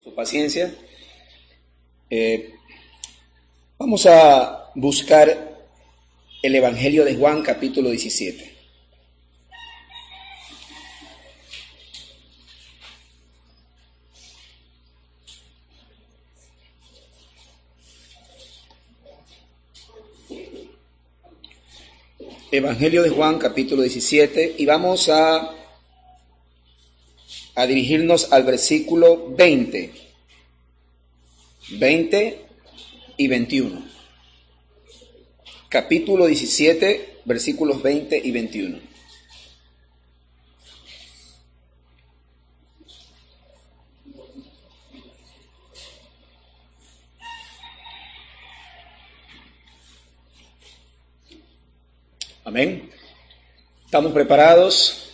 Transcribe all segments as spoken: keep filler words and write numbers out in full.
su paciencia. Eh, vamos a buscar el Evangelio de Juan, capítulo diecisiete. Evangelio de Juan, capítulo diecisiete, y vamos a, a dirigirnos al versículo veinte, veinte y veintiuno. Capítulo diecisiete, versículos veinte y veintiuno. Amén. ¿Estamos preparados?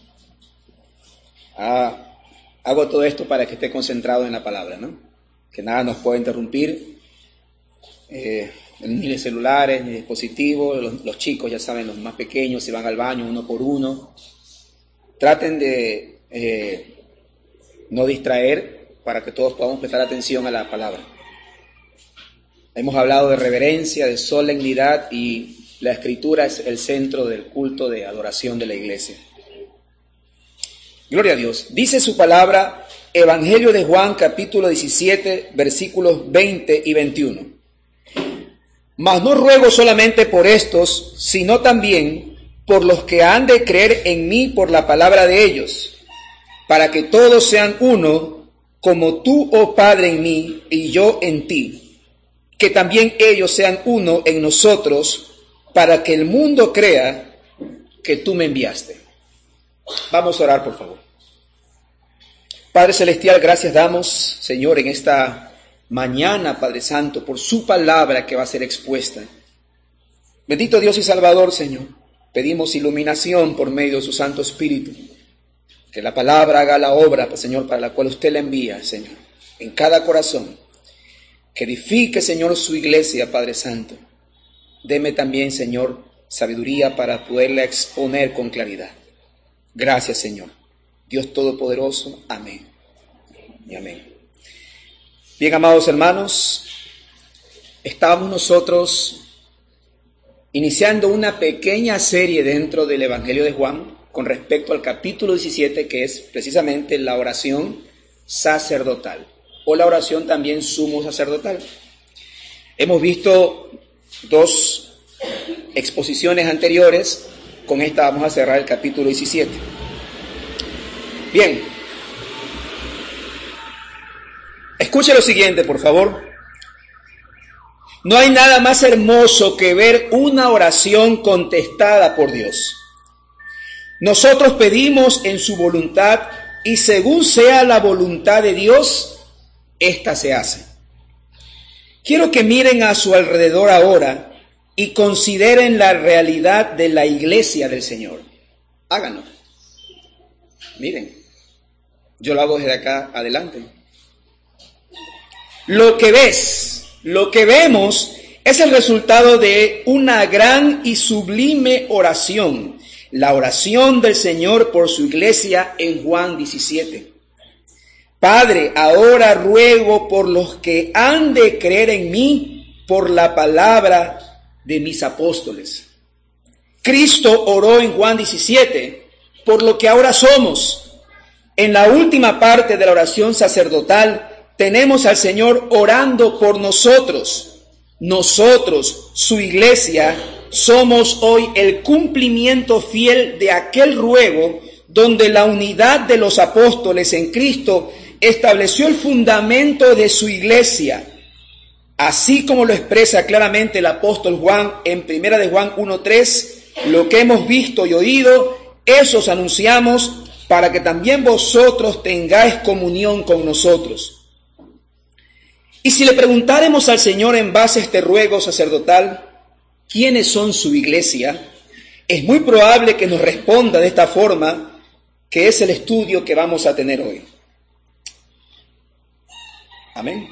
Ah, hago todo esto para que esté concentrado en la palabra, ¿no? Que nada nos pueda interrumpir, eh, ni de celulares, ni de dispositivos. Los, los chicos, ya saben, los más pequeños, se van al baño uno por uno. Traten de eh, no distraer para que todos podamos prestar atención a la palabra. Hemos hablado de reverencia, de solemnidad, y la Escritura es el centro del culto de adoración de la iglesia. Gloria a Dios. Dice su palabra, Evangelio de Juan, capítulo diecisiete, versículos veinte y veintiuno. Mas no ruego solamente por estos, sino también por los que han de creer en mí por la palabra de ellos, para que todos sean uno, como tú, oh Padre, en mí y yo en ti, que también ellos sean uno en nosotros, para que el mundo crea que tú me enviaste. Vamos a orar, por favor. Padre Celestial, gracias damos, Señor, en esta mañana, Padre Santo, por su palabra que va a ser expuesta. Bendito Dios y Salvador, Señor, pedimos iluminación por medio de su Santo Espíritu. Que la palabra haga la obra, Señor, para la cual usted la envía, Señor, en cada corazón. Que edifique, Señor, su iglesia, Padre Santo. Deme también, Señor, sabiduría para poderla exponer con claridad. Gracias, Señor. Dios Todopoderoso. Amén. Y amén. Bien, amados hermanos, estábamos nosotros iniciando una pequeña serie dentro del Evangelio de Juan con respecto al capítulo diecisiete, que es precisamente la oración sacerdotal, o la oración también sumo sacerdotal. Hemos visto dos exposiciones anteriores. Con esta vamos a cerrar el capítulo diecisiete. Bien, escuche lo siguiente, por favor. No hay nada más hermoso que ver una oración contestada por Dios. Nosotros pedimos en su voluntad, y según sea la voluntad de Dios, ésta se hace. Quiero que miren a su alrededor ahora y consideren la realidad de la iglesia del Señor. Háganlo. Miren, yo lo hago desde acá adelante. Lo que ves, lo que vemos es el resultado de una gran y sublime oración, la oración del Señor por su iglesia en Juan diecisiete. Padre, ahora ruego por los que han de creer en mí por la palabra de mis apóstoles. Cristo oró en Juan diecisiete por lo que ahora somos. En la última parte de la oración sacerdotal tenemos al Señor orando por nosotros. Nosotros, su iglesia, somos hoy el cumplimiento fiel de aquel ruego donde la unidad de los apóstoles en Cristo estableció el fundamento de su iglesia, así como lo expresa claramente el apóstol Juan en primera de Juan uno tres, lo que hemos visto y oído, eso os anunciamos, para que también vosotros tengáis comunión con nosotros. Y si le preguntáremos al Señor en base a este ruego sacerdotal, ¿quiénes son su iglesia?, es muy probable que nos responda de esta forma, que es el estudio que vamos a tener hoy. Amén.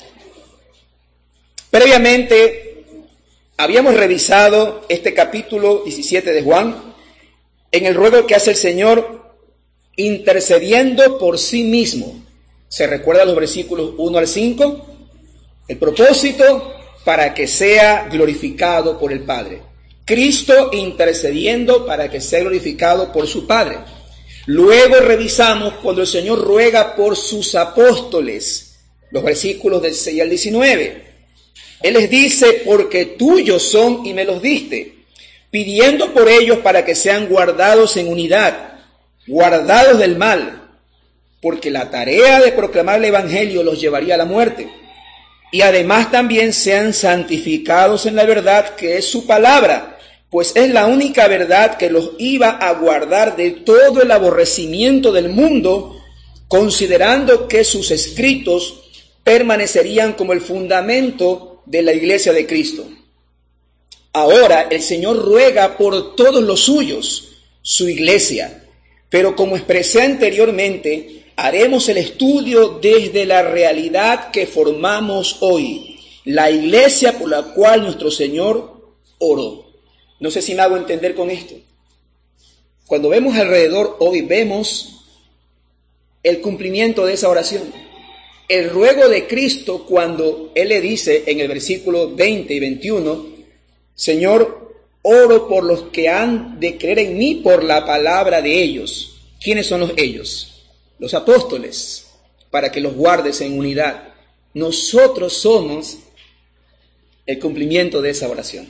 Previamente habíamos revisado este capítulo diecisiete de Juan en el ruego que hace el Señor intercediendo por sí mismo ¿Se recuerda los versículos uno al cinco? El propósito para que sea glorificado por el Padre. Cristo intercediendo para que sea glorificado por su Padre. Luego revisamos cuando el Señor ruega por sus apóstoles, los versículos del seis al diecinueve. Él les dice, porque tuyos son y me los diste, pidiendo por ellos para que sean guardados en unidad, guardados del mal, porque la tarea de proclamar el Evangelio los llevaría a la muerte. Y además también sean santificados en la verdad que es su palabra, pues es la única verdad que los iba a guardar de todo el aborrecimiento del mundo, considerando que sus escritos permanecerían como el fundamento de la iglesia de Cristo. Ahora el Señor ruega por todos los suyos, su iglesia, pero como expresé anteriormente, haremos el estudio desde la realidad que formamos hoy, la iglesia por la cual nuestro Señor oró. No sé si me hago entender con esto. Cuando vemos alrededor hoy, vemos el cumplimiento de esa oración. El ruego de Cristo cuando Él le dice en el versículo veinte y veintiuno, Señor, oro por los que han de creer en mí por la palabra de ellos. ¿Quiénes son los ellos? Los apóstoles, para que los guardes en unidad. Nosotros somos el cumplimiento de esa oración.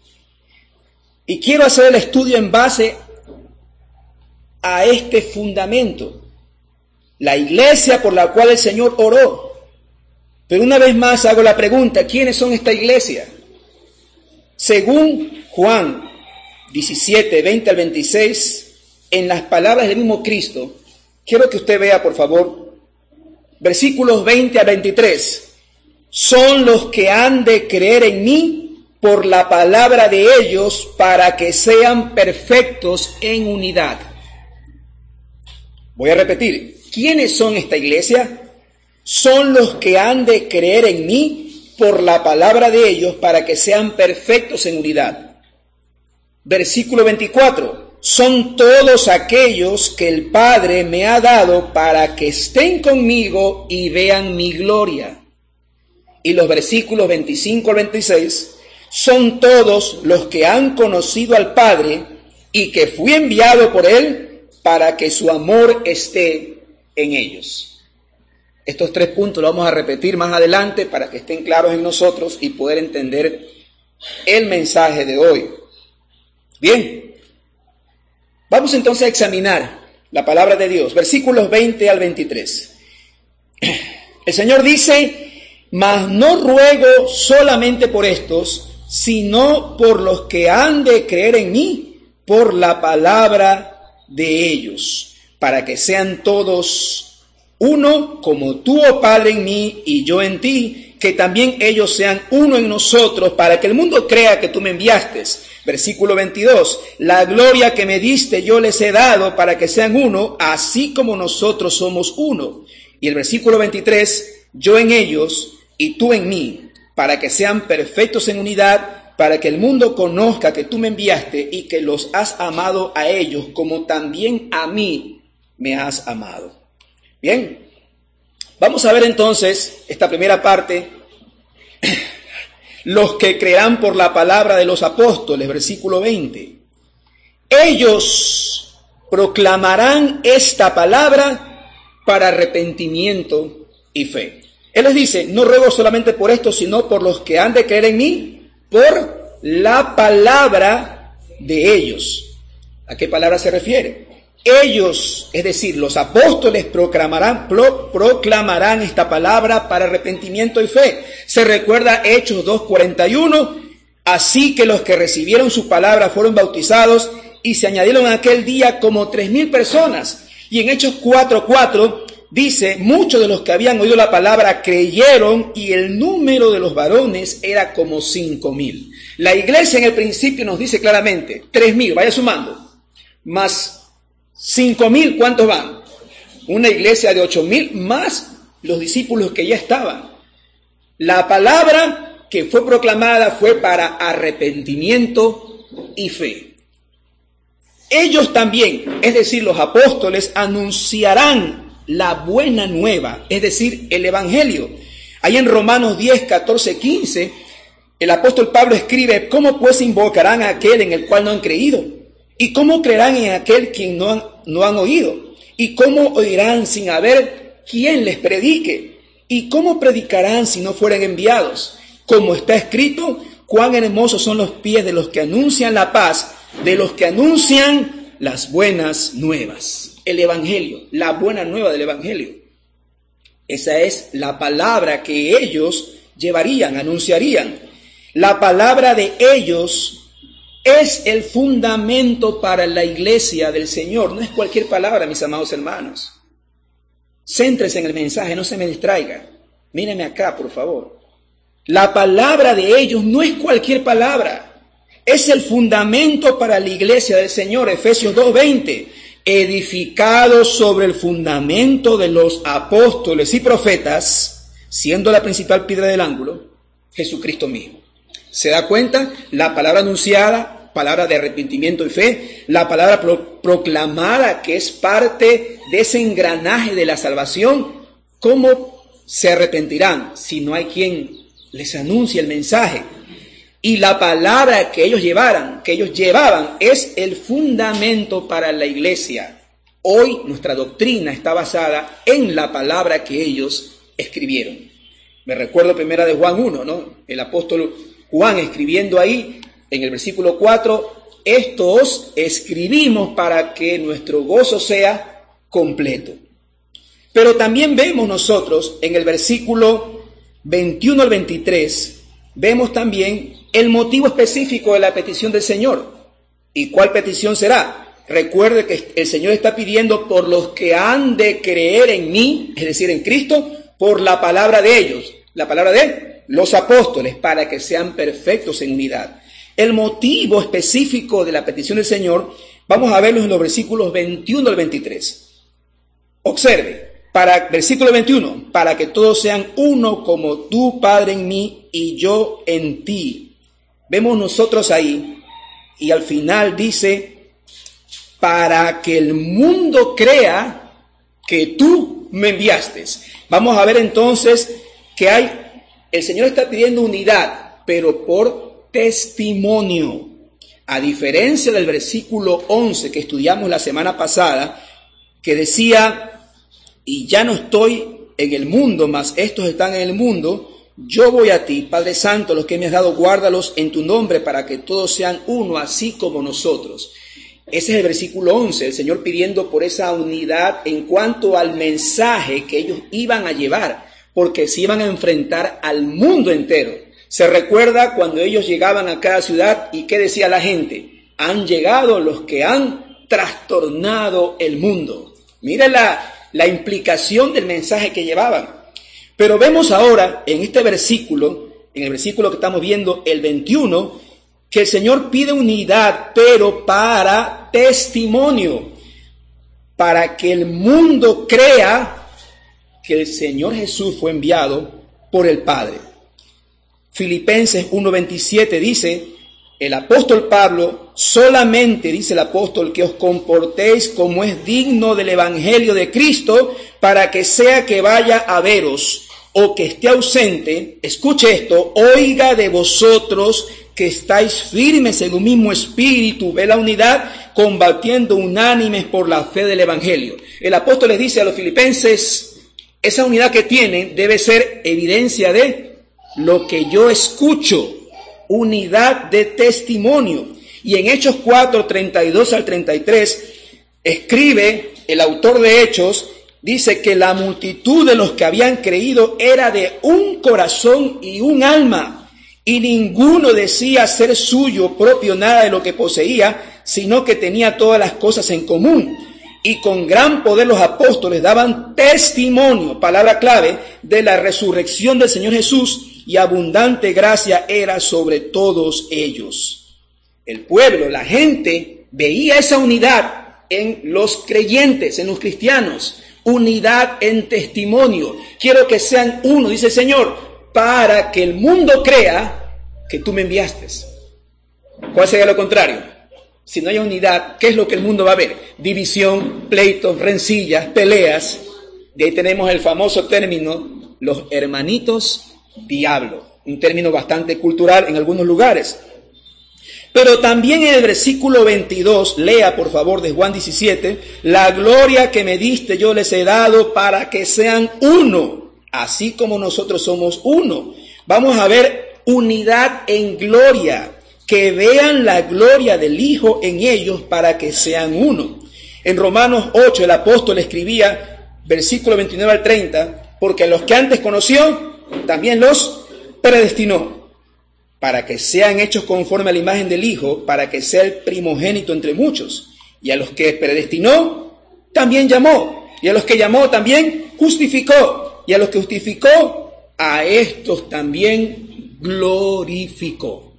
Y quiero hacer el estudio en base a este fundamento, la iglesia por la cual el Señor oró. Pero una vez más hago la pregunta, ¿quiénes son esta iglesia? Según Juan diecisiete, veinte al veintiséis, en las palabras del mismo Cristo, quiero que usted vea, por favor, versículos veinte al veintitrés. Son los que han de creer en mí por la palabra de ellos, para que sean perfectos en unidad. Voy a repetir, ¿quiénes son esta iglesia? Son los que han de creer en mí por la palabra de ellos, para que sean perfectos en unidad. Versículo veinticuatro. Son todos aquellos que el Padre me ha dado para que estén conmigo y vean mi gloria. Y los versículos veinticinco al veintiséis, son todos los que han conocido al Padre y que fui enviado por Él para que su amor esté en ellos. Estos tres puntos los vamos a repetir más adelante para que estén claros en nosotros y poder entender el mensaje de hoy. Bien. Vamos entonces a examinar la palabra de Dios, versículos veinte al veintitrés. El Señor dice, mas no ruego solamente por estos, sino por los que han de creer en mí, por la palabra de ellos, para que sean todos uno, como tú, oh Padre, en mí y yo en ti, que también ellos sean uno en nosotros, para que el mundo crea que tú me enviaste. Versículo veintidós, la gloria que me diste yo les he dado para que sean uno, así como nosotros somos uno. Y el versículo veintitrés, yo en ellos y tú en mí, para que sean perfectos en unidad, para que el mundo conozca que tú me enviaste y que los has amado a ellos, como también a mí me has amado. Bien, vamos a ver entonces esta primera parte. Los que creerán por la palabra de los apóstoles, versículo veinte. Ellos proclamarán esta palabra para arrepentimiento y fe. Él les dice, no ruego solamente por esto, sino por los que han de creer en mí, por la palabra de ellos. ¿A qué palabra se refiere? Ellos, es decir, los apóstoles proclamarán, pro, proclamarán esta palabra para arrepentimiento y fe. Se recuerda Hechos dos cuarenta y uno, así que los que recibieron su palabra fueron bautizados y se añadieron aquel día como tres mil personas. Y en Hechos cuatro cuatro dice, muchos de los que habían oído la palabra creyeron y el número de los varones era como cinco mil. La iglesia en el principio nos dice claramente, tres mil, vaya sumando, más cinco mil, ¿cuántos van? Una iglesia de ocho mil más los discípulos que ya estaban. La palabra que fue proclamada fue para arrepentimiento y fe. Ellos también, es decir, los apóstoles, anunciarán la buena nueva, es decir, el evangelio. Ahí en Romanos diez, catorce, quince, el apóstol Pablo escribe: ¿cómo pues invocarán a aquel en el cual no han creído? ¿Y cómo creerán en aquel quien no han, no han oído? ¿Y cómo oirán sin haber quien les predique? ¿Y cómo predicarán si no fueren enviados? Como está escrito: cuán hermosos son los pies de los que anuncian la paz, de los que anuncian las buenas nuevas. El evangelio, la buena nueva del evangelio. Esa es la palabra que ellos llevarían, anunciarían. La palabra de ellos es el fundamento para la iglesia del Señor. No es cualquier palabra, mis amados hermanos. Céntrese en el mensaje, no se me distraiga. Míreme acá, por favor. La palabra de ellos no es cualquier palabra. Es el fundamento para la iglesia del Señor. Efesios dos veinte. Edificado sobre el fundamento de los apóstoles y profetas, siendo la principal piedra del ángulo, Jesucristo mismo. ¿Se da cuenta? La palabra anunciada, palabra de arrepentimiento y fe, la palabra pro- proclamada, que es parte de ese engranaje de la salvación. ¿Cómo se arrepentirán si no hay quien les anuncie el mensaje? Y la palabra que ellos llevaran, que ellos llevaban, es el fundamento para la iglesia. Hoy nuestra doctrina está basada en la palabra que ellos escribieron. Me recuerdo primera de Juan uno, ¿no? El apóstol Juan escribiendo ahí en el versículo cuatro: esto os escribimos para que nuestro gozo sea completo. Pero también vemos nosotros en el versículo veintiuno al veintitrés, vemos también el motivo específico de la petición del Señor. ¿Y cuál petición será? Recuerde que el Señor está pidiendo por los que han de creer en mí, es decir, en Cristo, por la palabra de ellos, la palabra de los apóstoles, para que sean perfectos en unidad. El motivo específico de la petición del Señor, vamos a verlo en los versículos veintiuno al veintitrés. Observe. Para, versículo veintiuno, para que todos sean uno como tú, Padre, en mí y yo en ti. Vemos nosotros ahí, y al final dice: para que el mundo crea que tú me enviaste. Vamos a ver entonces que hay, el Señor está pidiendo unidad, pero por testimonio. A diferencia del versículo once que estudiamos la semana pasada, que decía: y ya no estoy en el mundo, mas estos están en el mundo. Yo voy a ti, Padre Santo, los que me has dado, guárdalos en tu nombre, para que todos sean uno, así como nosotros. Ese es el versículo once, el Señor pidiendo por esa unidad en cuanto al mensaje que ellos iban a llevar, porque se iban a enfrentar al mundo entero. Se recuerda cuando ellos llegaban a cada ciudad y ¿qué decía la gente? Han llegado los que han trastornado el mundo. Mira la la implicación del mensaje que llevaban. Pero vemos ahora en este versículo, en el versículo que estamos viendo, el veintiuno, que el Señor pide unidad, pero para testimonio, para que el mundo crea que el Señor Jesús fue enviado por el Padre. Filipenses uno veintisiete dice, el apóstol Pablo: solamente, dice el apóstol, que os comportéis como es digno del evangelio de Cristo, para que sea que vaya a veros o que esté ausente, escuche esto, oiga de vosotros que estáis firmes en un mismo espíritu, ve la unidad, combatiendo unánimes por la fe del evangelio. El apóstol les dice a los filipenses: esa unidad que tienen debe ser evidencia de lo que yo escucho. Unidad de testimonio. Y en Hechos cuatro, treinta y dos al treinta y tres, escribe el autor de Hechos, dice que la multitud de los que habían creído era de un corazón y un alma, y ninguno decía ser suyo propio nada de lo que poseía, sino que tenía todas las cosas en común. Y con gran poder los apóstoles daban testimonio, palabra clave, de la resurrección del Señor Jesús, y abundante gracia era sobre todos ellos. El pueblo, la gente, veía esa unidad en los creyentes, en los cristianos. Unidad en testimonio. Quiero que sean uno, dice el Señor, para que el mundo crea que tú me enviaste. ¿Cuál sería lo contrario? Si no hay unidad, ¿qué es lo que el mundo va a ver? División, pleitos, rencillas, peleas. De ahí tenemos el famoso término, los hermanitos diablo, un término bastante cultural en algunos lugares. Pero también en el versículo veintidós, lea por favor de Juan diecisiete, la gloria que me diste yo les he dado para que sean uno, así como nosotros somos uno. Vamos a ver unidad en gloria, que vean la gloria del Hijo en ellos para que sean uno. En Romanos ocho el apóstol escribía, versículo veintinueve al treinta, porque a los que antes conoció, también los predestinó, para que sean hechos conforme a la imagen del Hijo, para que sea el primogénito entre muchos. Y a los que predestinó, también llamó. Y a los que llamó, también justificó. Y a los que justificó, a estos también glorificó.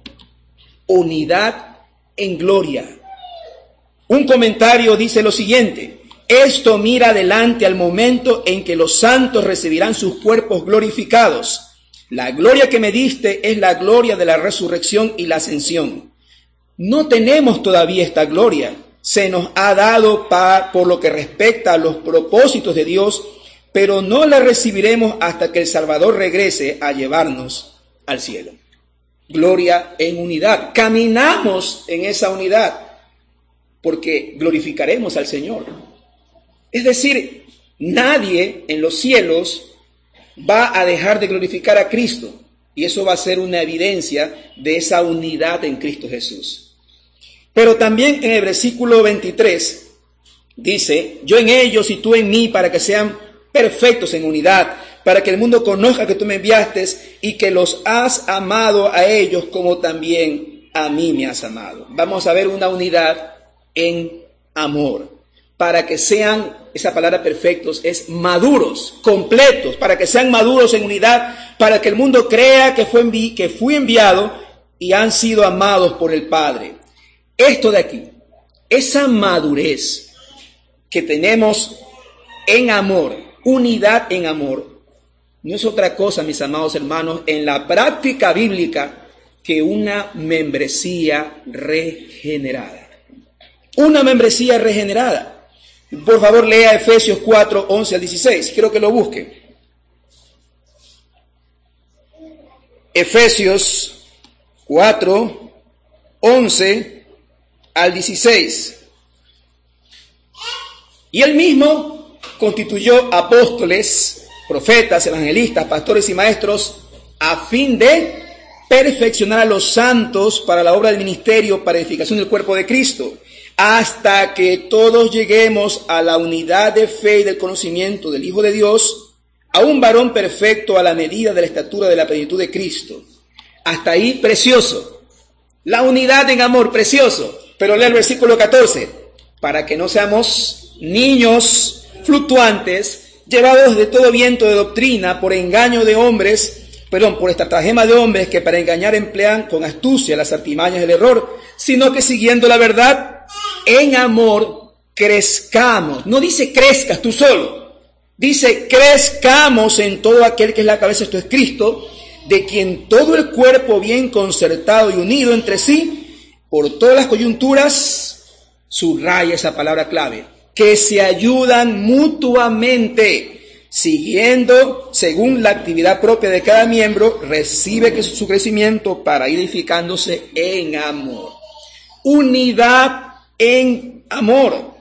Unidad en gloria. Un comentario dice lo siguiente: esto mira adelante al momento en que los santos recibirán sus cuerpos glorificados. La gloria que me diste es la gloria de la resurrección y la ascensión. No tenemos todavía esta gloria. Se nos ha dado pa, por lo que respecta a los propósitos de Dios, pero no la recibiremos hasta que el Salvador regrese a llevarnos al cielo. Gloria en unidad. Caminamos en esa unidad porque glorificaremos al Señor. Es decir, nadie en los cielos va a dejar de glorificar a Cristo, y eso va a ser una evidencia de esa unidad en Cristo Jesús. Pero también en el versículo veintitrés dice, yo en ellos y tú en mí, para que sean perfectos en unidad, para que el mundo conozca que tú me enviaste y que los has amado a ellos como también a mí me has amado. Vamos a ver una unidad en amor, para que sean, esa palabra perfectos es maduros, completos, para que sean maduros en unidad, para que el mundo crea que fue envi- que fui enviado y han sido amados por el Padre. Esto de aquí, esa madurez que tenemos en amor, unidad en amor, no es otra cosa, mis amados hermanos, en la práctica bíblica que una membresía regenerada. Una membresía regenerada. Por favor, lea Efesios cuatro, once al dieciséis. Quiero que lo busque. Efesios cuatro, once al dieciséis. Y él mismo constituyó apóstoles, profetas, evangelistas, pastores y maestros a fin de perfeccionar a los santos para la obra del ministerio, para edificación del cuerpo de Cristo, hasta que todos lleguemos a la unidad de fe y del conocimiento del Hijo de Dios, a un varón perfecto a la medida de la estatura de la plenitud de Cristo. Hasta ahí, precioso. La unidad en amor, precioso. Pero lea el versículo catorce. Para que no seamos niños fluctuantes, llevados de todo viento de doctrina por engaño de hombres, perdón, por estratagema de hombres que para engañar emplean con astucia las artimañas del error, sino que siguiendo la verdad, en amor crezcamos. No dice crezcas tú solo, dice crezcamos en todo aquel que es la cabeza, esto es Cristo, de quien todo el cuerpo bien concertado y unido entre sí, por todas las coyunturas, subraya esa palabra clave, que se ayudan mutuamente, siguiendo según la actividad propia de cada miembro, recibe que su crecimiento para ir edificándose en amor. Unidad en amor,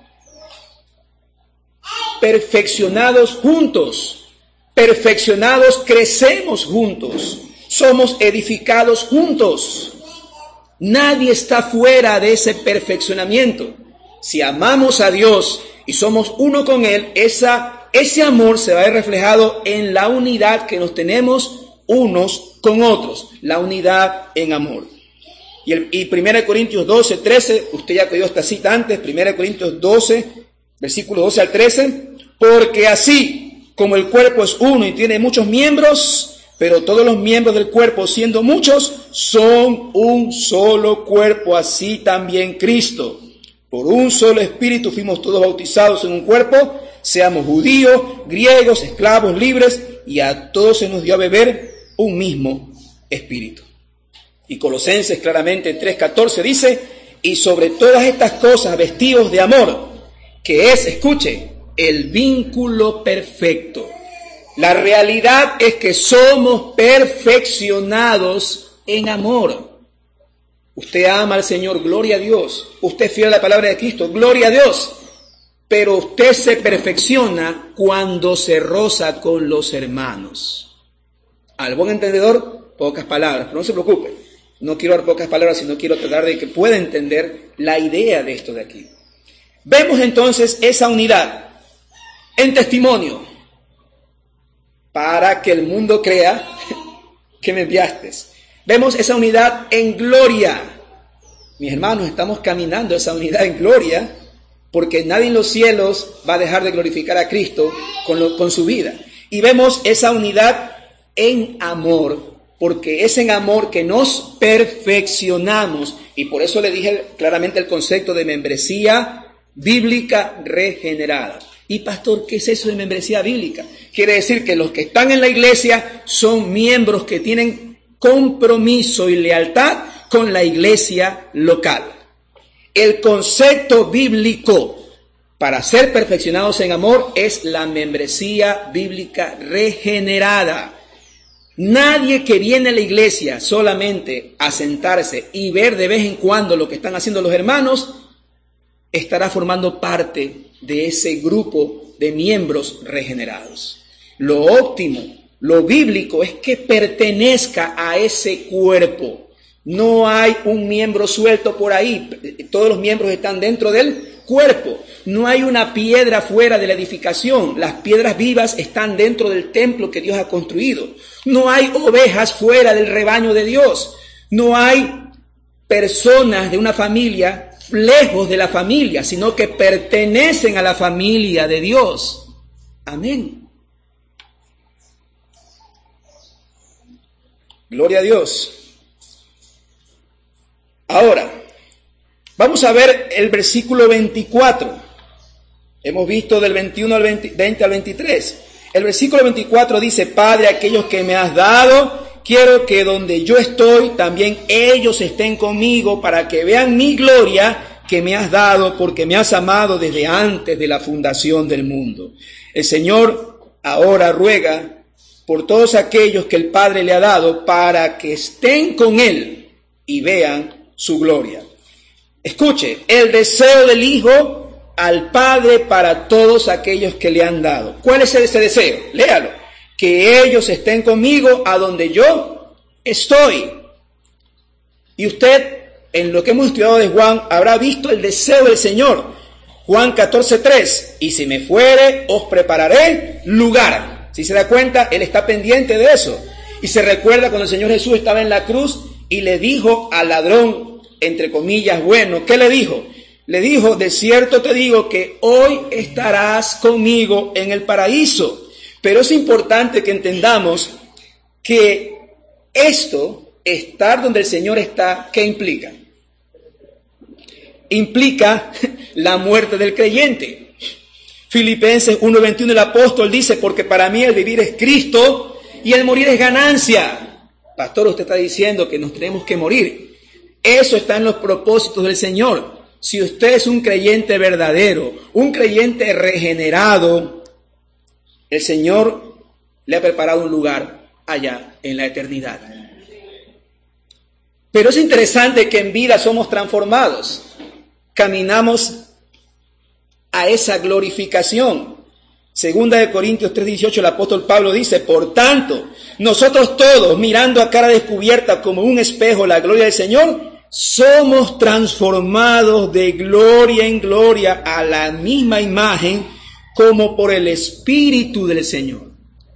perfeccionados juntos, perfeccionados crecemos juntos, somos edificados juntos. Nadie está fuera de ese perfeccionamiento. Si amamos a Dios y somos uno con Él, esa, ese amor se va a ver reflejado en la unidad que nos tenemos unos con otros, la unidad en amor. Y, el, y primera Corintios doce, trece, usted ya pidió esta cita antes, primera Corintios doce, versículos doce al trece, porque así como el cuerpo es uno y tiene muchos miembros, pero todos los miembros del cuerpo, siendo muchos, son un solo cuerpo, así también Cristo. Por un solo espíritu fuimos todos bautizados en un cuerpo, seamos judíos, griegos, esclavos, libres, y a todos se nos dio a beber un mismo espíritu. Y Colosenses claramente tres catorce dice, y sobre todas estas cosas vestidos de amor, que es, escuche, el vínculo perfecto. La realidad es que somos perfeccionados en amor. Usted ama al Señor, gloria a Dios. Usted es fiel a la palabra de Cristo, gloria a Dios. Pero usted se perfecciona cuando se roza con los hermanos. Al buen entendedor, pocas palabras, pero no se preocupe. No quiero dar pocas palabras, sino quiero tratar de que pueda entender la idea de esto de aquí. Vemos entonces esa unidad en testimonio para que el mundo crea que me enviaste. Vemos esa unidad en gloria. Mis hermanos, estamos caminando esa unidad en gloria porque nadie en los cielos va a dejar de glorificar a Cristo con, lo, con su vida. Y vemos esa unidad en amor, porque es en amor que nos perfeccionamos. Y por eso le dije claramente el concepto de membresía bíblica regenerada. Y pastor, ¿qué es eso de membresía bíblica? Quiere decir que los que están en la iglesia son miembros que tienen compromiso y lealtad con la iglesia local. El concepto bíblico para ser perfeccionados en amor es la membresía bíblica regenerada. Nadie que viene a la iglesia solamente a sentarse y ver de vez en cuando lo que están haciendo los hermanos, estará formando parte de ese grupo de miembros regenerados. Lo óptimo, lo bíblico es que pertenezca a ese cuerpo. No hay un miembro suelto por ahí, todos los miembros están dentro del cuerpo. No hay una piedra fuera de la edificación, las piedras vivas están dentro del templo que Dios ha construido. No hay ovejas fuera del rebaño de Dios, no hay personas de una familia lejos de la familia, sino que pertenecen a la familia de Dios. Amén. Gloria a Dios. Ahora, vamos a ver el versículo veinticuatro. Hemos visto del veintiuno al veinte, veinte al veintitrés. El versículo veinticuatro dice: Padre, aquellos que me has dado, quiero que donde yo estoy, también ellos estén conmigo, para que vean mi gloria que me has dado, porque me has amado desde antes de la fundación del mundo. El Señor ahora ruega por todos aquellos que el Padre le ha dado, para que estén con Él y vean su gloria. Escuche, el deseo del Hijo al Padre para todos aquellos que le han dado. ¿Cuál es ese deseo? Léalo. Que ellos estén conmigo a donde yo estoy. Y usted, en lo que hemos estudiado de Juan, habrá visto el deseo del Señor. Juan catorce tres. Y si me fuere, os prepararé lugar. Si se da cuenta, Él está pendiente de eso. Y se recuerda cuando el Señor Jesús estaba en la cruz y le dijo al ladrón, entre comillas, bueno, ¿qué le dijo? Le dijo: de cierto te digo que hoy estarás conmigo en el paraíso. Pero es importante que entendamos que esto, estar donde el Señor está, ¿qué implica? Implica la muerte del creyente. Filipenses uno veintiuno, el apóstol dice: porque para mí el vivir es Cristo y el morir es ganancia. Pastor, usted está diciendo que nos tenemos que morir. Eso está en los propósitos del Señor. Si usted es un creyente verdadero, un creyente regenerado, el Señor le ha preparado un lugar allá en la eternidad. Pero es interesante que en vida somos transformados. Caminamos a esa glorificación. Segunda de Corintios tres dieciocho, el apóstol Pablo dice: por tanto, nosotros todos, mirando a cara descubierta como un espejo la gloria del Señor, somos transformados de gloria en gloria a la misma imagen, como por el Espíritu del Señor.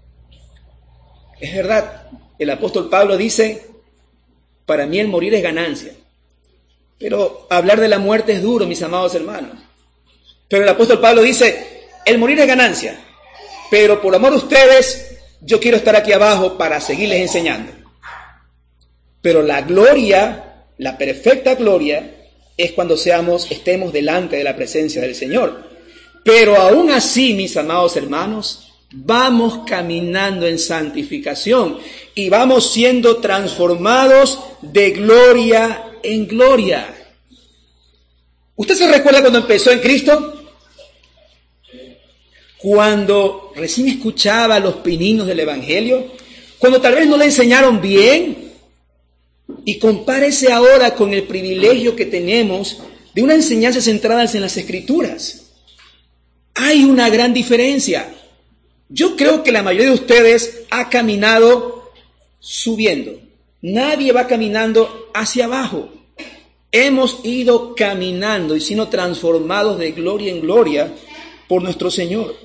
Es verdad, el apóstol Pablo dice: para mí el morir es ganancia. Pero hablar de la muerte es duro, mis amados hermanos. Pero el apóstol Pablo dice: el morir es ganancia, pero por amor a ustedes, yo quiero estar aquí abajo para seguirles enseñando. Pero la gloria, la perfecta gloria, es cuando seamos, estemos delante de la presencia del Señor. Pero aún así, mis amados hermanos, vamos caminando en santificación y vamos siendo transformados de gloria en gloria. ¿Usted se recuerda cuando empezó en Cristo? cuando recién escuchaba los pininos del Evangelio, cuando tal vez no le enseñaron bien, y compárese ahora con el privilegio que tenemos de una enseñanza centrada en las Escrituras. Hay una gran diferencia. Yo creo que la mayoría de ustedes ha caminado subiendo. Nadie va caminando hacia abajo. Hemos ido caminando y siendo transformados de gloria en gloria por nuestro Señor.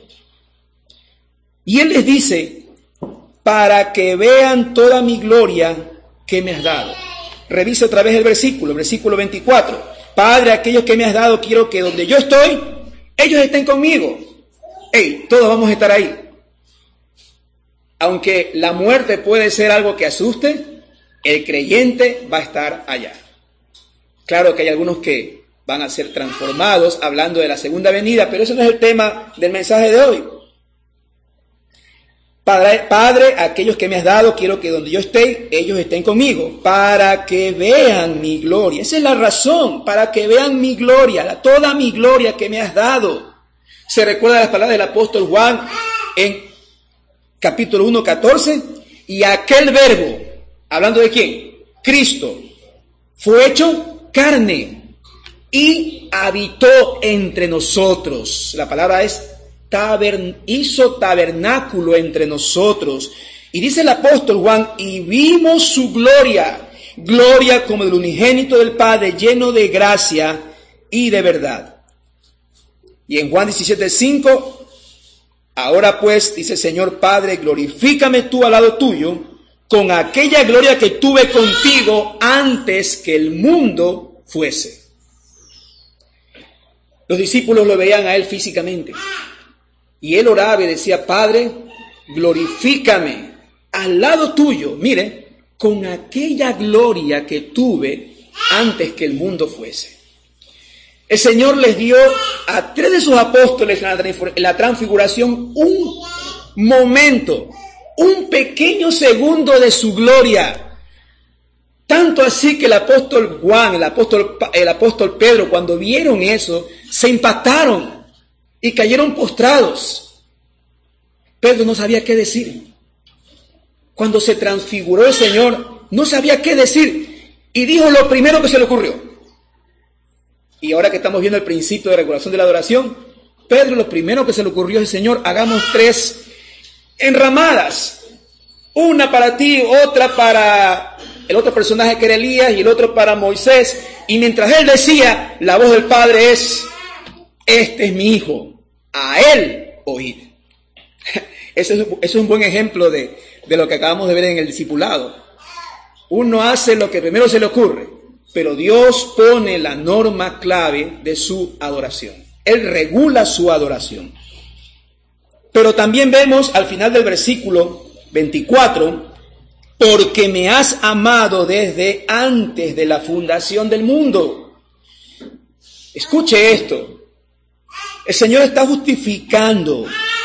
Y Él les dice, para que vean toda mi gloria que me has dado. Revisa otra vez el versículo, versículo veinticuatro. Padre, aquellos que me has dado, quiero que donde yo estoy, ellos estén conmigo. Hey, todos vamos a estar ahí. Aunque la muerte puede ser algo que asuste, el creyente va a estar allá. Claro que hay algunos que van a ser transformados hablando de la segunda venida, pero ese no es el tema del mensaje de hoy. Padre, Padre, aquellos que me has dado, quiero que donde yo esté, ellos estén conmigo, para que vean mi gloria. Esa es la razón, para que vean mi gloria, toda mi gloria que me has dado. Se recuerda las palabras del apóstol Juan en capítulo uno, catorce, y aquel verbo, hablando de quién, Cristo, fue hecho carne y habitó entre nosotros. La palabra es tabern, hizo tabernáculo entre nosotros. Y dice el apóstol Juan, y vimos su gloria, gloria como del unigénito del Padre, lleno de gracia y de verdad. Y en Juan diecisiete, cinco, ahora pues, dice el Señor Padre, glorifícame tú al lado tuyo, con aquella gloria que tuve contigo antes que el mundo fuese. Los discípulos lo veían a él físicamente. Y él oraba y decía, Padre, glorifícame al lado tuyo, mire, con aquella gloria que tuve antes que el mundo fuese. El Señor les dio a tres de sus apóstoles en la transfiguración un momento, un pequeño segundo de su gloria. Tanto así que el apóstol Juan, el apóstol, el apóstol Pedro, cuando vieron eso, se impactaron y cayeron postrados. Pedro no sabía qué decir. Cuando se transfiguró el Señor, no sabía qué decir y dijo lo primero que se le ocurrió. Y ahora que estamos viendo el principio de regulación de la adoración, Pedro lo primero que se le ocurrió es, Señor, hagamos tres enramadas. Una para ti, otra para el otro personaje que era Elías y el otro para Moisés. Y mientras él decía, la voz del Padre es, este es mi hijo, a él oíd. Eso es, eso es un buen ejemplo de, de lo que acabamos de ver en el discipulado. Uno hace lo que primero se le ocurre, pero Dios pone la norma clave de su adoración. Él regula su adoración. Pero también vemos al final del versículo veinticuatro, porque me has amado desde antes de la fundación del mundo. Escuche esto. El Señor está justificando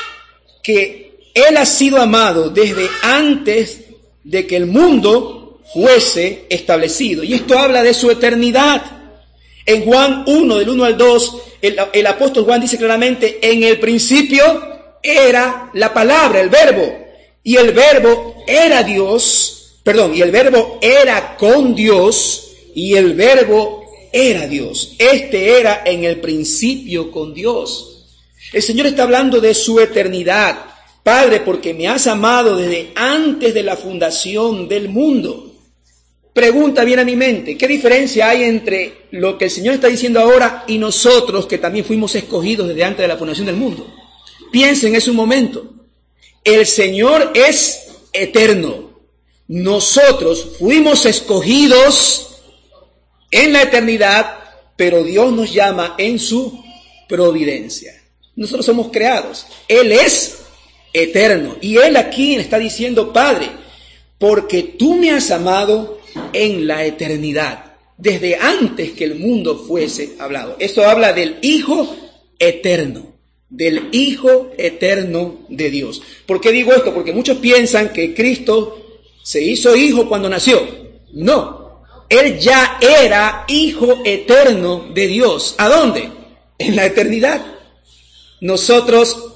que Él ha sido amado desde antes de que el mundo fuese establecido. Y esto habla de su eternidad. En Juan uno, del uno al dos, el, el apóstol Juan dice claramente, en el principio era la palabra, el verbo, y el verbo era Dios, perdón, y el verbo era con Dios, y el verbo era Dios. Este era en el principio con Dios. El Señor está hablando de su eternidad. Padre, porque me has amado desde antes de la fundación del mundo. Pregunta bien a mi mente, ¿qué diferencia hay entre lo que el Señor está diciendo ahora y nosotros que también fuimos escogidos desde antes de la fundación del mundo? Piensen en ese momento. El Señor es eterno. Nosotros fuimos escogidos en la eternidad, pero Dios nos llama en su providencia. Nosotros somos creados. Él es eterno. Y Él aquí está diciendo, Padre, porque tú me has amado en la eternidad, desde antes que el mundo fuese hablado. Esto habla del Hijo eterno. Del Hijo eterno de Dios. ¿Por qué digo esto? Porque muchos piensan que Cristo se hizo hijo cuando nació. No, Él ya era Hijo eterno de Dios. ¿A dónde? En la eternidad. Nosotros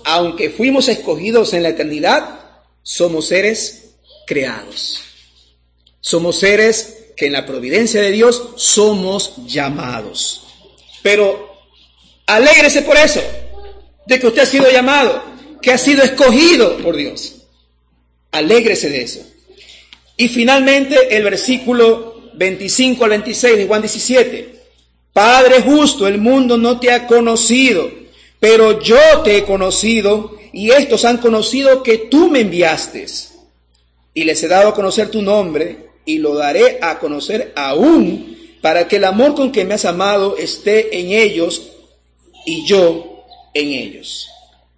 aunque fuimos escogidos en la eternidad, somos seres creados. Somos seres que en la providencia de Dios somos llamados. Pero alégrese por eso, de que usted ha sido llamado, que ha sido escogido por Dios. Alégrese de eso. Y finalmente el versículo veinticinco al veintiséis de Juan diecisiete. Padre justo, el mundo no te ha conocido, pero yo te he conocido, y estos han conocido que tú me enviaste. Y les he dado a conocer tu nombre, y lo daré a conocer aún, para que el amor con que me has amado esté en ellos, y yo en ellos.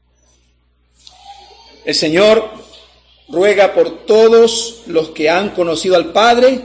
El Señor ruega por todos los que han conocido al Padre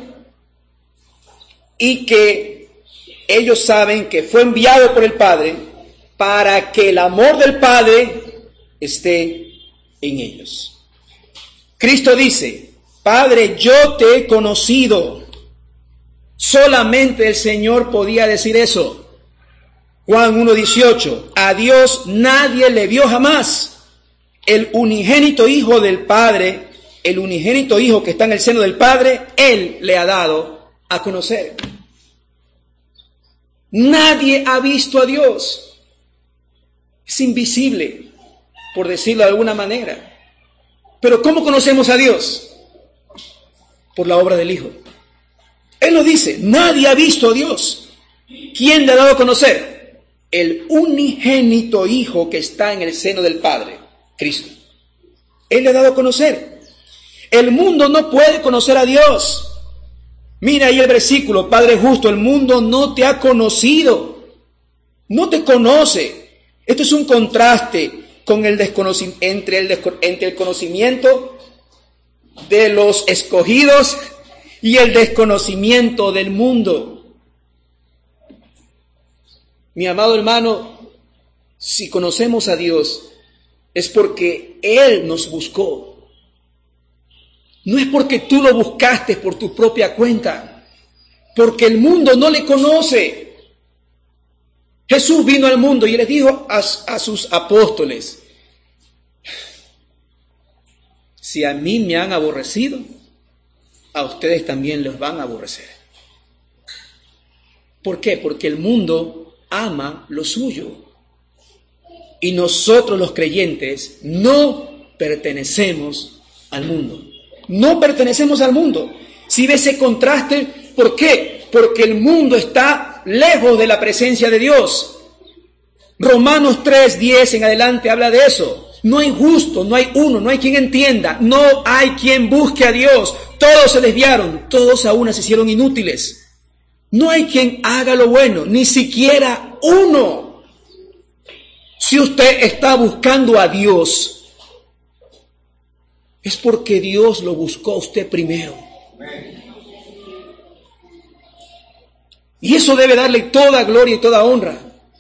y que ellos saben que fue enviado por el Padre para que el amor del Padre esté en ellos. Cristo dice, Padre, yo te he conocido. Solamente el Señor podía decir eso. Juan uno dieciocho, a Dios nadie le vio jamás. El unigénito Hijo del Padre, el unigénito Hijo que está en el seno del Padre, Él le ha dado a conocer. Nadie ha visto a Dios. Es invisible, por decirlo de alguna manera. Pero ¿cómo conocemos a Dios? Por la obra del Hijo. Él lo dice, nadie ha visto a Dios. ¿Quién le ha dado a conocer? El unigénito Hijo que está en el seno del Padre, Cristo. Él le ha dado a conocer. El mundo no puede conocer a Dios. Mira ahí el versículo, Padre justo, el mundo no te ha conocido. No te conoce. Esto es un contraste con el desconocimiento, entre el, desco- entre el conocimiento de los escogidos y el desconocimiento del mundo. Mi amado hermano, si conocemos a Dios, es porque Él nos buscó. No es porque tú lo buscaste por tu propia cuenta, porque el mundo no le conoce. Jesús vino al mundo y les dijo a, a sus apóstoles, si a mí me han aborrecido, a ustedes también les van a aborrecer. ¿Por qué? Porque el mundo ama lo suyo. Y nosotros los creyentes no pertenecemos al mundo. No pertenecemos al mundo. Si ves ese contraste, ¿por qué? Porque el mundo está lejos de la presencia de Dios. Romanos tres, diez en adelante habla de eso. No hay justo, no hay uno, no hay quien entienda, no hay quien busque a Dios. Todos se desviaron, todos a una se hicieron inútiles. No hay quien haga lo bueno, ni siquiera uno. Si usted está buscando a Dios, es porque Dios lo buscó a usted primero. Y eso debe darle toda gloria y toda honra.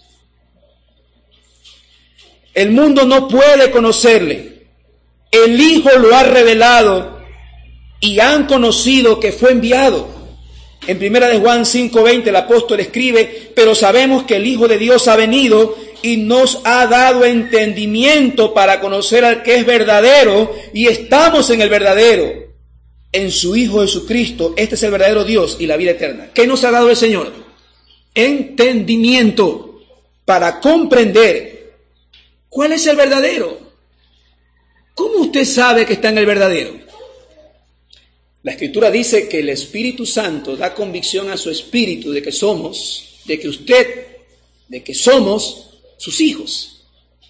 El mundo no puede conocerle. El Hijo lo ha revelado y han conocido que fue enviado. En primera de Juan cinco veinte el apóstol escribe, pero sabemos que el Hijo de Dios ha venido y nos ha dado entendimiento para conocer al que es verdadero, y estamos en el verdadero, en su Hijo Jesucristo. Este es el verdadero Dios y la vida eterna. ¿Qué nos ha dado el Señor? Entendimiento para comprender cuál es el verdadero. ¿Cómo usted sabe que está en el verdadero? La Escritura dice que el Espíritu Santo da convicción a su espíritu de que somos, de que usted, de que somos sus hijos.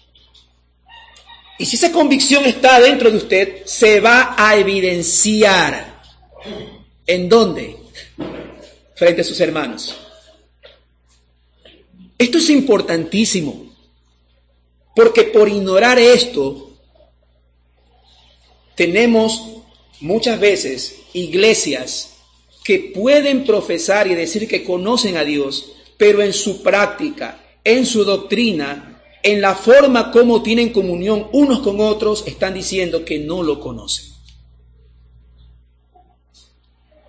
Y si esa convicción está dentro de usted, se va a evidenciar. ¿En dónde? Frente a sus hermanos. Esto es importantísimo, porque por ignorar esto, tenemos muchas veces iglesias que pueden profesar y decir que conocen a Dios, pero en su práctica, en su doctrina, en la forma como tienen comunión unos con otros, están diciendo que no lo conocen.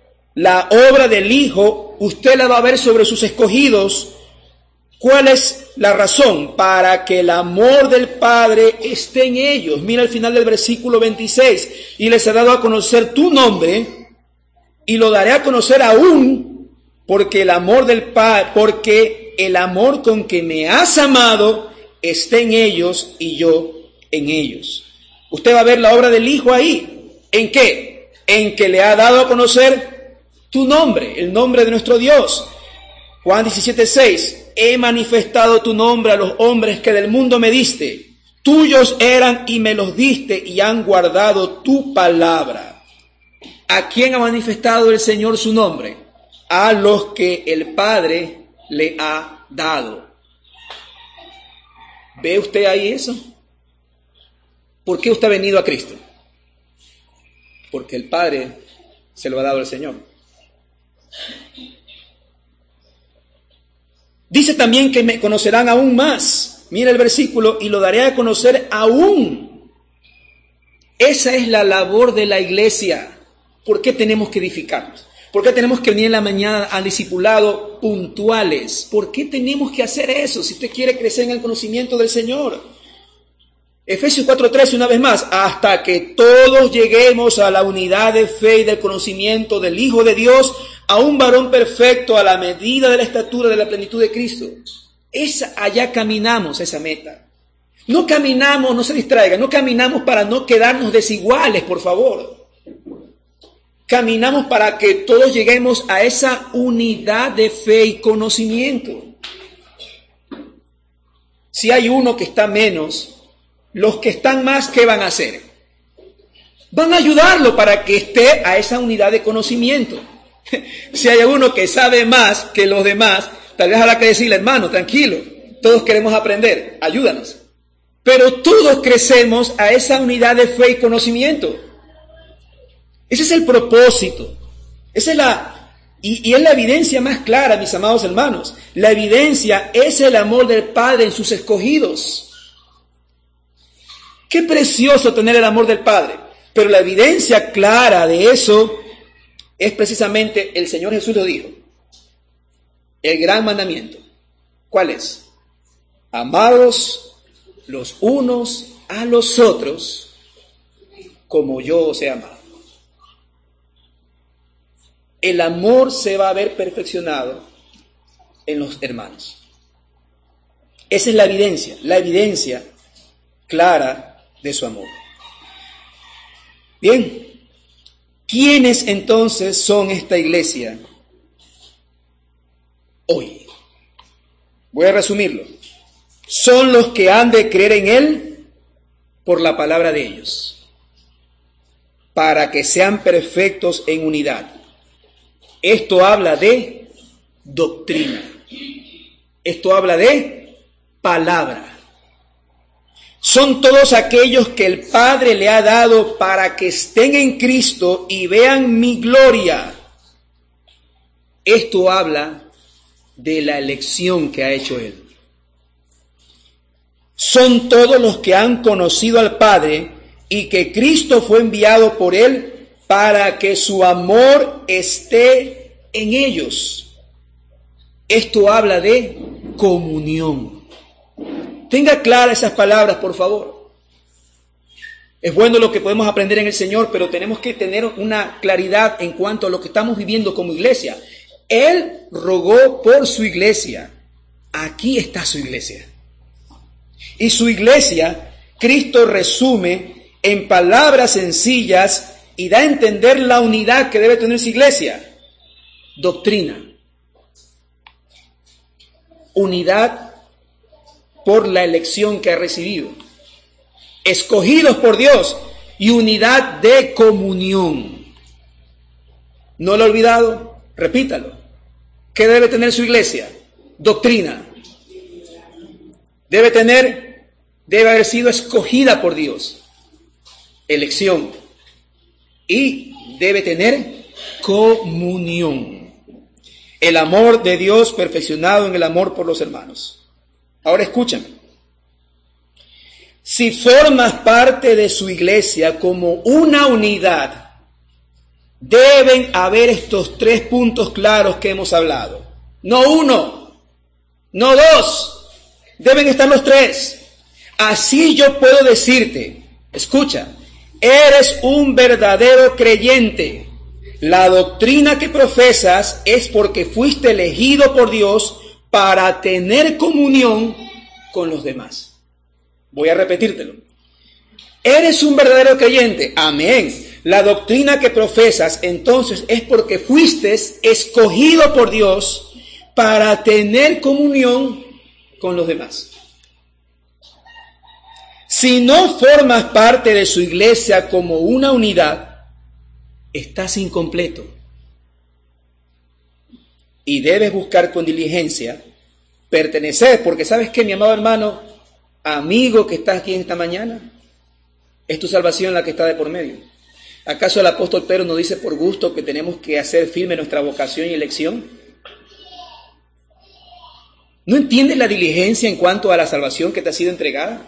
La obra del Hijo, usted la va a ver sobre sus escogidos. ¿Cuál es la razón para que el amor del Padre esté en ellos. Mira al final del versículo veintiséis. Y les he dado a conocer tu nombre y lo daré a conocer aún porque el amor del Padre, porque el amor con que me has amado esté en ellos y yo en ellos. Usted va a ver la obra del Hijo ahí. ¿En qué? En que le ha dado a conocer tu nombre, el nombre de nuestro Dios. Juan diecisiete seis. He manifestado tu nombre a los hombres que del mundo me diste. Tuyos eran y me los diste y han guardado tu palabra. ¿A quién ha manifestado el Señor su nombre? A los que el Padre le ha dado. ¿Ve usted ahí eso? ¿Por qué usted ha venido a Cristo? Porque el Padre se lo ha dado al Señor. Dice también que me conocerán aún más. Mira el versículo, y lo daré a conocer aún. Esa es la labor de la iglesia. ¿Por qué tenemos que edificarnos? ¿Por qué tenemos que venir en la mañana al discipulado puntuales? ¿Por qué tenemos que hacer eso si usted quiere crecer en el conocimiento del Señor? Efesios cuatro trece, una vez más, hasta que todos lleguemos a la unidad de fe y del conocimiento del Hijo de Dios, a un varón perfecto a la medida de la estatura de la plenitud de Cristo. Esa, allá caminamos esa meta. No caminamos, no se distraiga, no caminamos para no quedarnos desiguales, por favor. Caminamos para que todos lleguemos a esa unidad de fe y conocimiento. Si hay uno que está menos, los que están más, ¿qué van a hacer? Van a ayudarlo para que esté a esa unidad de conocimiento. Si hay uno que sabe más que los demás, tal vez habrá que decirle, hermano, tranquilo, todos queremos aprender, ayúdanos. Pero todos crecemos a esa unidad de fe y conocimiento. Ese es el propósito. Esa es la, y, y es la evidencia más clara, mis amados hermanos. La evidencia es el amor del Padre en sus escogidos. Qué precioso tener el amor del Padre. Pero la evidencia clara de eso es precisamente, el Señor Jesús lo dijo, el gran mandamiento. ¿Cuál es? Amados los unos a los otros como yo os he amado. El amor se va a ver perfeccionado en los hermanos. Esa es la evidencia, la evidencia clara de su amor. Bien. ¿Quiénes entonces son esta iglesia hoy? Voy a resumirlo. Son los que han de creer en Él por la palabra de ellos, para que sean perfectos en unidad. Esto habla de doctrina. Esto habla de palabra. Son todos aquellos que el Padre le ha dado para que estén en Cristo y vean mi gloria. Esto habla de la elección que ha hecho Él. Son todos los que han conocido al Padre y que Cristo fue enviado por Él para que su amor esté en ellos. Esto habla de comunión. Tenga claras esas palabras, por favor. Es bueno lo que podemos aprender en el Señor, pero tenemos que tener una claridad en cuanto a lo que estamos viviendo como iglesia. Él rogó por su iglesia. Aquí está su iglesia. Y su iglesia, Cristo resume en palabras sencillas y da a entender la unidad que debe tener su iglesia. Doctrina. Unidad por la elección que ha recibido, escogidos por Dios, y unidad de comunión. ¿No lo ha olvidado? Repítalo. ¿Qué debe tener su iglesia? Doctrina. Debe tener, debe haber sido escogida por Dios. Elección. Y debe tener comunión. El amor de Dios perfeccionado en el amor por los hermanos. Ahora escúchame. Si formas parte de su iglesia como una unidad, deben haber estos tres puntos claros que hemos hablado. No uno, no dos, Deben estar los tres. Así yo puedo decirte, escucha, eres un verdadero creyente. La doctrina que profesas es porque fuiste elegido por Dios para tener comunión con los demás. Voy a repetírtelo. Eres un verdadero creyente. Amén. La doctrina que profesas entonces es porque fuiste escogido por Dios para tener comunión con los demás. Si no formas parte de su iglesia como una unidad, estás incompleto. Y debes buscar con diligencia pertenecer, porque ¿sabes qué, mi amado hermano, amigo que estás aquí esta mañana? Es tu salvación la que está de por medio. ¿Acaso el apóstol Pedro nos dice por gusto que tenemos que hacer firme nuestra vocación y elección? ¿No entiendes la diligencia en cuanto a la salvación que te ha sido entregada?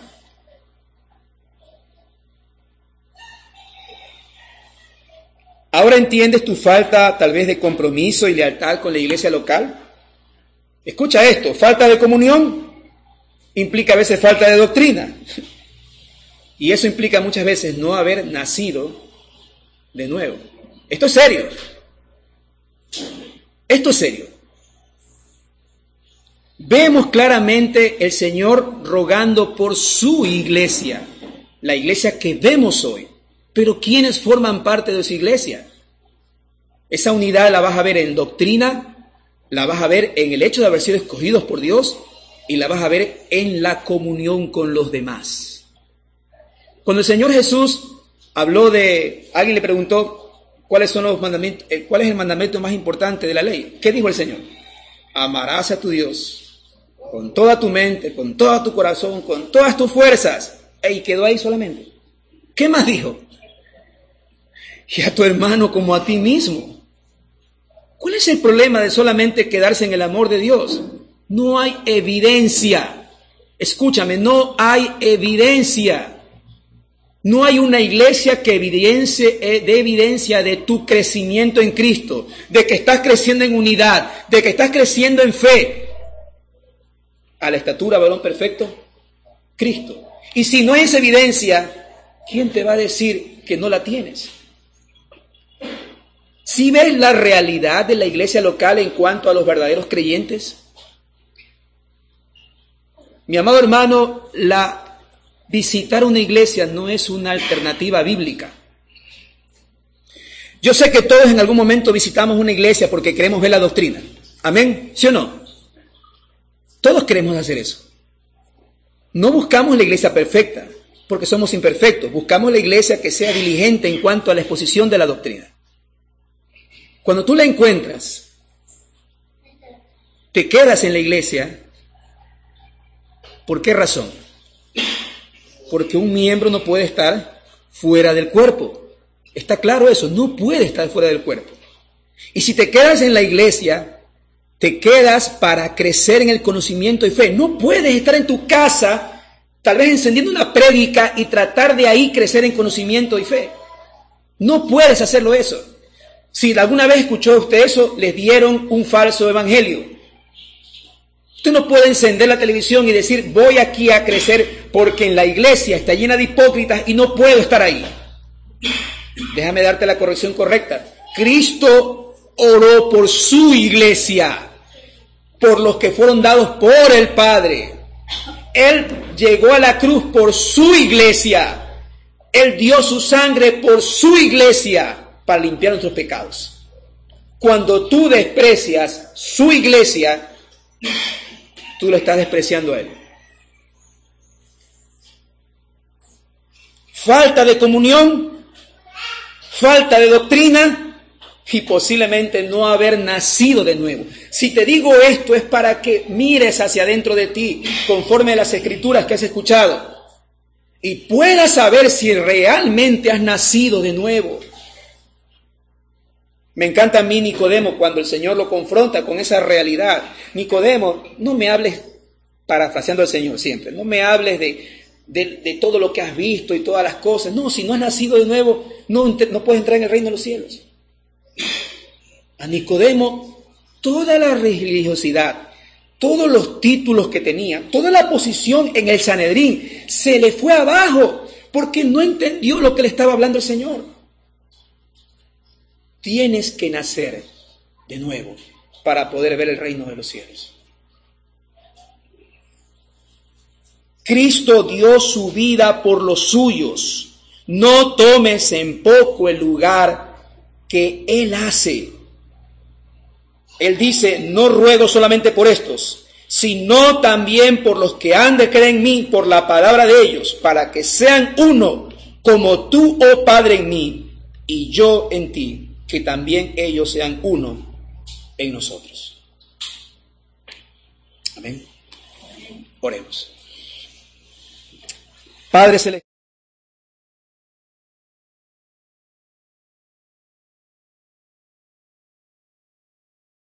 ¿Ahora entiendes tu falta tal vez de compromiso y lealtad con la iglesia local? Escucha esto, falta de comunión implica a veces falta de doctrina. Y eso implica muchas veces no haber nacido de nuevo. Esto es serio. Esto es serio. Vemos claramente el Señor rogando por su iglesia, la iglesia que vemos hoy. Pero ¿quiénes forman parte de su iglesia? Esa unidad la vas a ver en doctrina, la vas a ver en el hecho de haber sido escogidos por Dios y la vas a ver en la comunión con los demás. Cuando el Señor Jesús habló de, alguien le preguntó cuáles son los mandamientos, cuál es el mandamiento más importante de la ley. ¿Qué dijo el Señor? Amarás a tu Dios con toda tu mente, con todo tu corazón, con todas tus fuerzas. Y quedó ahí solamente. ¿Qué más dijo? Y a tu hermano como a ti mismo. ¿Cuál es el problema de solamente quedarse en el amor de Dios? No hay evidencia. Escúchame, no hay evidencia. No hay una iglesia que evidencie, eh, dé evidencia de tu crecimiento en Cristo, de que estás creciendo en unidad, de que estás creciendo en fe. A la estatura, varón perfecto, Cristo. Y si no hay esa evidencia, ¿quién te va a decir que no la tienes? ¿Sí ves la realidad de la iglesia local en cuanto a los verdaderos creyentes? Mi amado hermano, la visitar una iglesia no es una alternativa bíblica. Yo sé que todos en algún momento visitamos una iglesia porque queremos ver la doctrina. ¿Amén? ¿Sí o no? Todos queremos hacer eso. No buscamos la iglesia perfecta, porque somos imperfectos. Buscamos la iglesia que sea diligente en cuanto a la exposición de la doctrina. Cuando tú la encuentras, te quedas en la iglesia. ¿Por qué razón? Porque un miembro no puede estar fuera del cuerpo. Está claro eso, no puede estar fuera del cuerpo. Y si te quedas en la iglesia, te quedas para crecer en el conocimiento y fe. No puedes estar en tu casa, tal vez encendiendo una prédica y tratar de ahí crecer en conocimiento y fe. No puedes hacerlo eso. Si alguna vez escuchó usted eso, les dieron un falso evangelio. Usted no puede encender la televisión y decir, voy aquí a crecer porque en la iglesia está llena de hipócritas y no puedo estar ahí. Déjame darte la corrección correcta. Cristo oró por su iglesia, por los que fueron dados por el Padre. Él llegó a la cruz por su iglesia. Él dio su sangre por su iglesia para limpiar nuestros pecados. Cuando tú desprecias su iglesia, tú lo estás despreciando a él. Falta de comunión, falta de doctrina y posiblemente no haber nacido de nuevo. Si te digo esto es para que mires hacia adentro de ti conforme a las escrituras que has escuchado y puedas saber si realmente has nacido de nuevo. Me encanta a mí Nicodemo cuando el Señor lo confronta con esa realidad. Nicodemo, no me hables, parafraseando al Señor siempre, no me hables de, de, de todo lo que has visto y todas las cosas. No, si no has nacido de nuevo, no, no puedes entrar en el reino de los cielos. A Nicodemo, toda la religiosidad, todos los títulos que tenía, toda la posición en el Sanedrín, se le fue abajo porque no entendió lo que le estaba hablando el Señor. Tienes que nacer de nuevo para poder ver el reino de los cielos. Cristo dio su vida por los suyos. No tomes en poco el lugar que Él hace. Él dice, no ruego solamente por estos, sino también por los que han de creer en mí por la palabra de ellos, para que sean uno, como tú, oh Padre, en mí, y yo en ti, que también ellos sean uno en nosotros. Amén. Oremos. Padre Celestial.